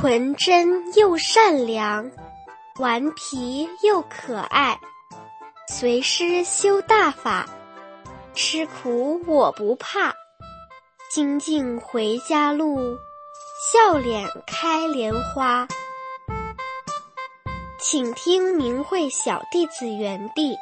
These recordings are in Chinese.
纯真又善良，顽皮又可爱，随师修大法，吃苦我不怕，精进回家路，笑脸开莲花。请听明慧小弟子园地。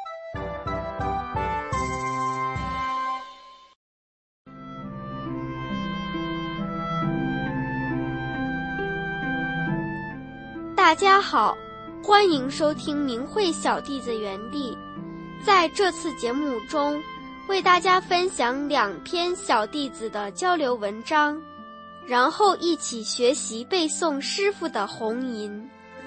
大家好，欢迎收听明慧小弟子园地。在这次节目中，为大家分享2篇小弟子的交流文章，然后一起学习背诵师父的弘吟。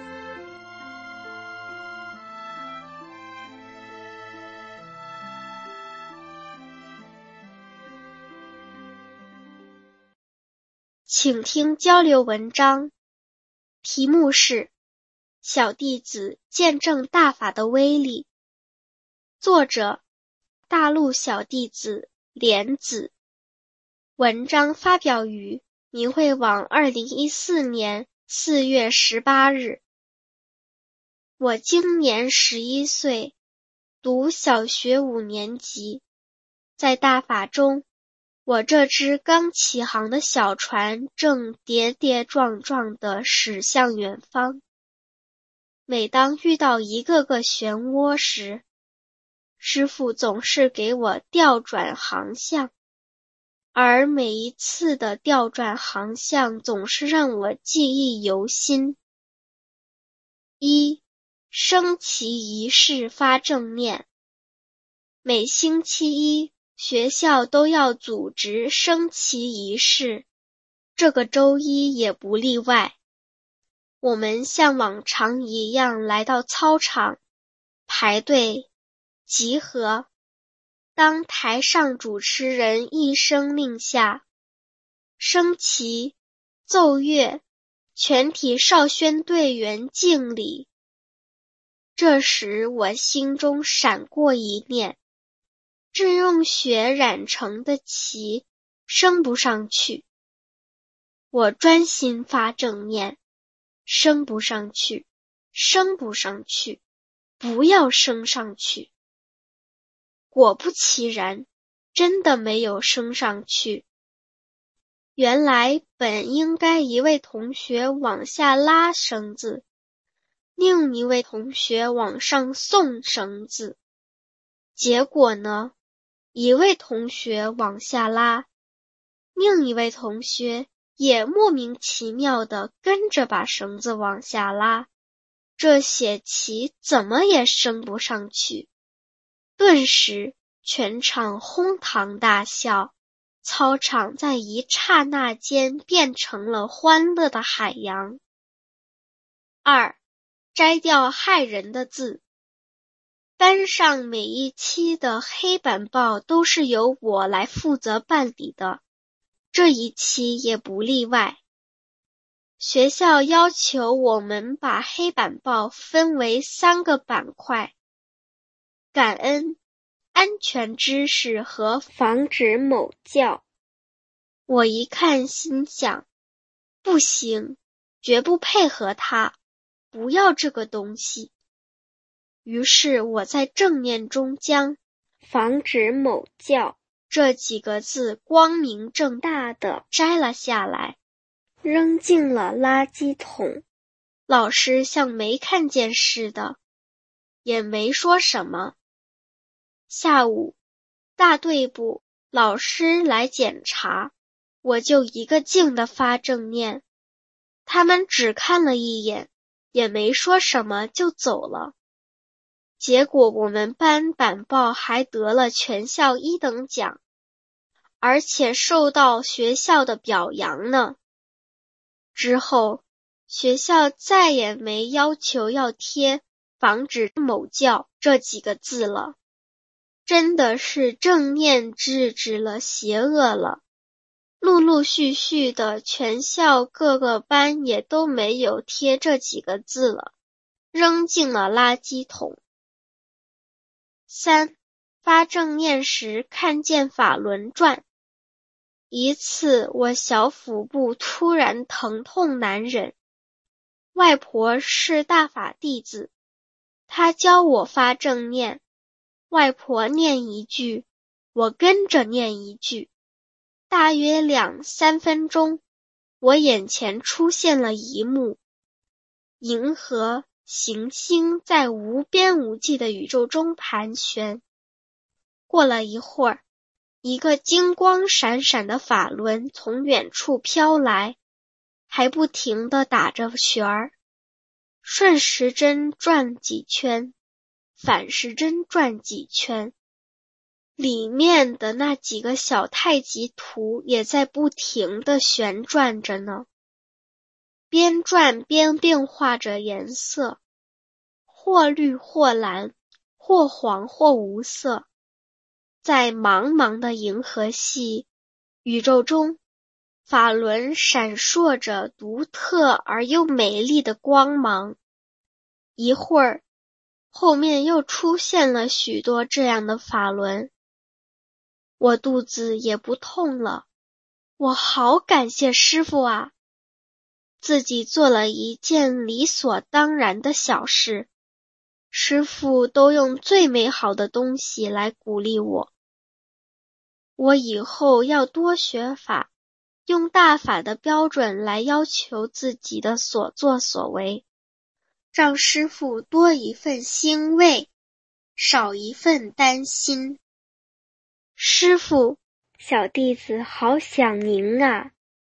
请听交流文章，题目是小弟子见证大法的威力。作者大陆小弟子莲子。文章发表于明慧网2014年4月18日。我今年11岁，读小学5年级。在大法中，我这只刚起航的小船正跌跌撞撞地驶向远方。每当遇到一个个漩涡时，师父总是给我调转航向，而每一次的调转航向总是让我记忆犹新。1. 升旗仪式发正念。每星期一，学校都要组织升旗仪式，这个周一也不例外。我们像往常一样来到操场，排队，集合。当台上主持人一声令下，升旗，奏乐，全体少宣队员敬礼。这时我心中闪过一念，这用血染成的旗升不上去。我专心发正念，升不上去，升不上去，不要升上去。果不其然，真的没有升上去。原来本应该一位同学往下拉绳子，另一位同学往上送绳子。结果呢，一位同学往下拉，另一位同学也莫名其妙地跟着把绳子往下拉，这血旗怎么也升不上去。顿时全场哄堂大笑，操场在一刹那间变成了欢乐的海洋。2. 摘掉害人的字。班上每一期的黑板报都是由我来负责办理的，这一期也不例外。学校要求我们把黑板报分为3个板块：感恩、安全知识和防止某教。我一看心想，不行，绝不配合他，不要这个东西。于是我在正念中将防止某教这几个字光明正大地摘了下来，扔进了垃圾桶。老师像没看见似的，也没说什么。下午，大队部老师来检查，我就一个劲地发正念。他们只看了一眼，也没说什么就走了。结果我们班板报还得了全校1等奖，而且受到学校的表扬呢。之后，学校再也没要求要贴防止某教这几个字了。真的是正念制止了邪恶了。陆陆续续的全校各个班也都没有贴这几个字了，扔进了垃圾桶。3. 发正念时看见法轮转。一次我小腹部突然疼痛难忍， 外婆是大法弟子，她教我发正念，外婆念一句，我跟着念一句，大约2-3分钟，我眼前出现了一幕，银河、行星在无边无际的宇宙中盘旋。过了一会儿，一个金光闪闪的法轮从远处飘来，还不停地打着旋儿，顺时针转几圈，反时针转几圈，里面的那几个小太极图也在不停地旋转着呢，边转边变化着颜色，或绿或蓝，或黄或无色。在茫茫的银河系宇宙中，法轮闪烁着独特而又美丽的光芒。一会儿，后面又出现了许多这样的法轮。我肚子也不痛了，我好感谢师父啊！自己做了一件理所当然的小事，师父都用最美好的东西来鼓励我。我以后要多学法，用大法的标准来要求自己的所作所为，让师父多一份欣慰，少一份担心。师父，小弟子好想您啊！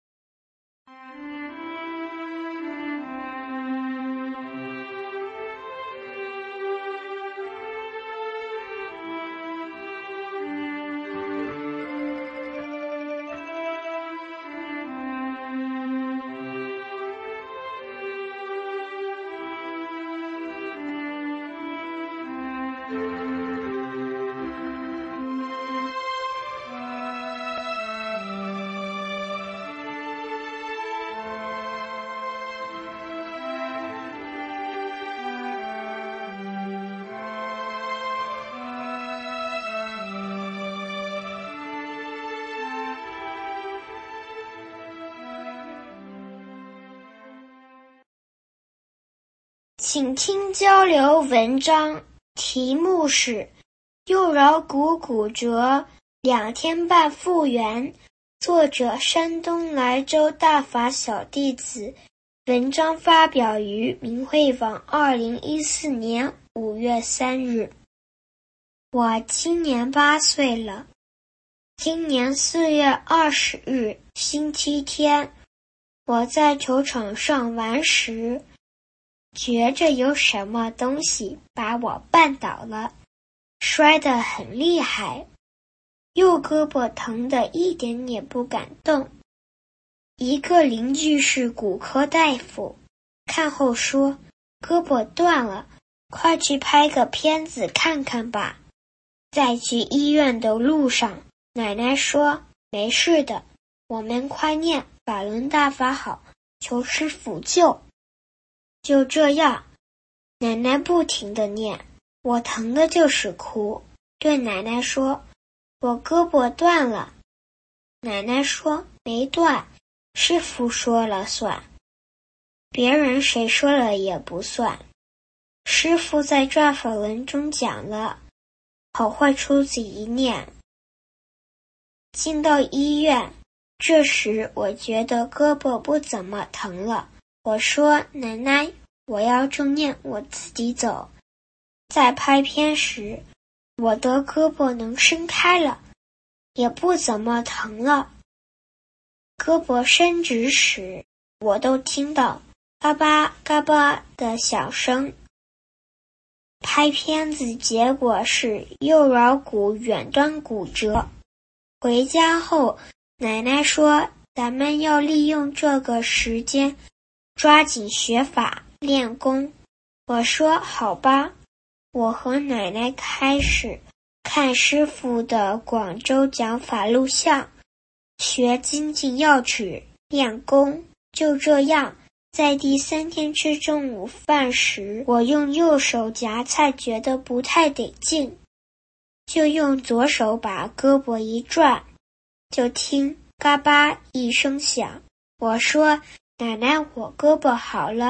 请听交流文章，题目是右桡骨骨折2天半复原，作者山东莱州大法小弟子，文章发表于明慧网2014年5月3日。我今年8岁了，今年4月20日星期天，我在球场上玩时，觉着有什么东西把我绊倒了，摔得很厉害，右胳膊疼得一点也不敢动。一个邻居是骨科大夫，看后说胳膊断了，快去拍个片子看看吧。在去医院的路上，奶奶说没事的，我们快念法轮大法好，求师傅救。就这样，奶奶不停地念，我疼的就是哭，对奶奶说我胳膊断了。奶奶说没断，师傅说了算，别人谁说了也不算。师傅在转法轮中讲了，好坏出自一念。进到医院，这时我觉得胳膊不怎么疼了，我说奶奶，我要正念，我自己走。在拍片时，我的胳膊能伸开了，也不怎么疼了。胳膊伸直时，我都听到嘎巴嘎巴的响声。拍片子结果是右桡骨远端骨折。回家后，奶奶说咱们要利用这个时间抓紧学法练功。我说好吧，我和奶奶开始看师傅的广州讲法录像，学精进要旨练功。就这样，在第3天吃中午饭时，我用右手夹菜觉得不太得劲，就用左手把胳膊一转，就听嘎巴一声响。我说奶奶，我胳膊好了，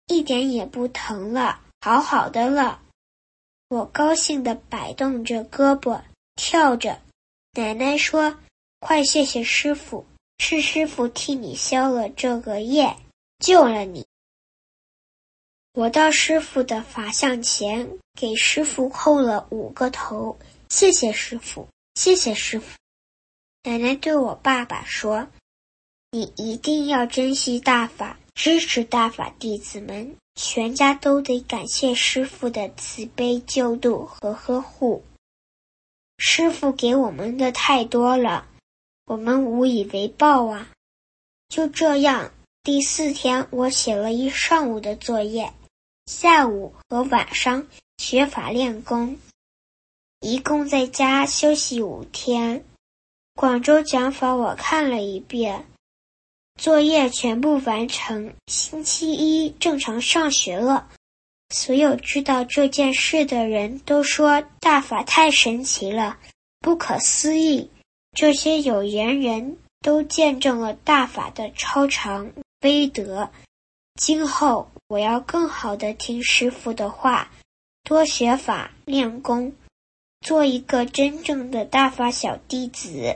一点也不疼了，好好的了。我高兴地摆动着胳膊，跳着。奶奶说，快谢谢师傅，是师傅替你消了这个业，救了你。我到师傅的法像前，给师傅叩了5个头，谢谢师傅，谢谢师傅。奶奶对我爸爸说，你一定要珍惜大法，支持大法弟子们，全家都得感谢师父的慈悲救度和呵护。师父给我们的太多了，我们无以为报啊。就这样，第4天我写了一上午的作业，下午和晚上学法练功，一共在家休息5天。广州讲法我看了一遍，作业全部完成，星期一正常上学了。所有知道这件事的人都说大法太神奇了，不可思议。这些有缘人都见证了大法的超常威德。今后我要更好地听师父的话，多学法练功，做一个真正的大法小弟子。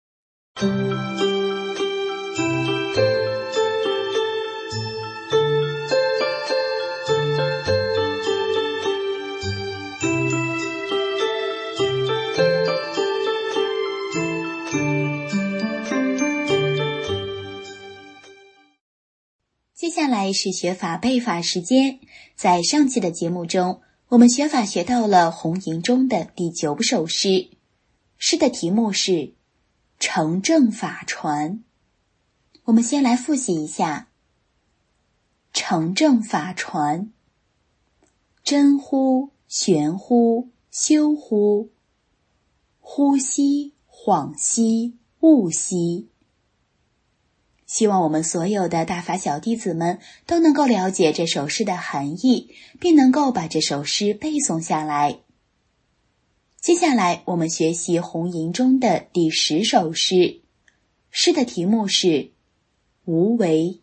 接下来是学法背法时间。在上期的节目中，我们学法学到了红吟中的第9首诗，诗的题目是成正法传。我们先来复习一下。成正法传，真乎玄乎修乎，呼吸恍兮悟兮。希望我们所有的大法小弟子们都能够了解这首诗的含义，并能够把这首诗背诵下来。接下来我们学习红吟中的第10首诗，诗的题目是无为。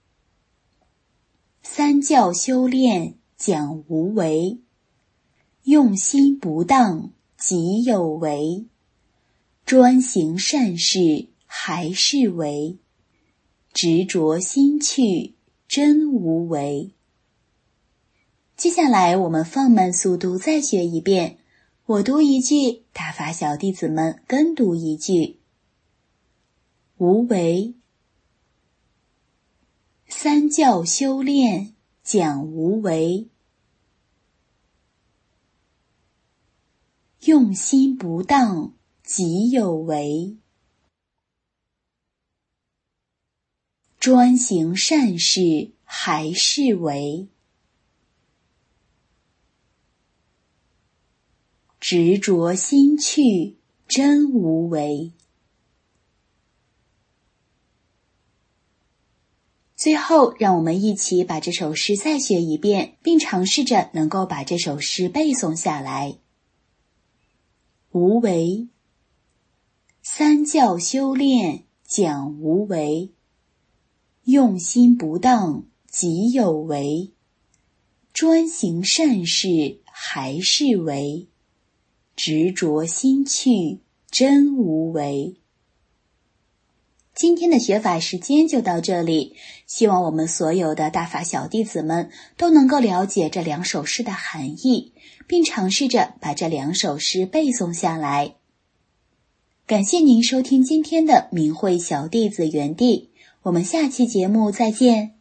三教修炼讲无为，用心不当即有为，专行善事还是为，执着心去真无为。接下来我们放慢速度再学一遍，我读一句，大法小弟子们跟读一句。无为。三教修炼讲无为，用心不当即有为，专行善事还是为，执着心去真无为。最后，让我们一起把这首诗再学一遍，并尝试着能够把这首诗背诵下来。无为。三教修炼讲无为，用心不当即有为，专行善事还是为，执着心去真无为。今天的学法时间就到这里，希望我们所有的大法小弟子们都能够了解这2首诗的含义，并尝试着把这2首诗背诵下来。感谢您收听今天的明慧小弟子园地，我们下期节目再见。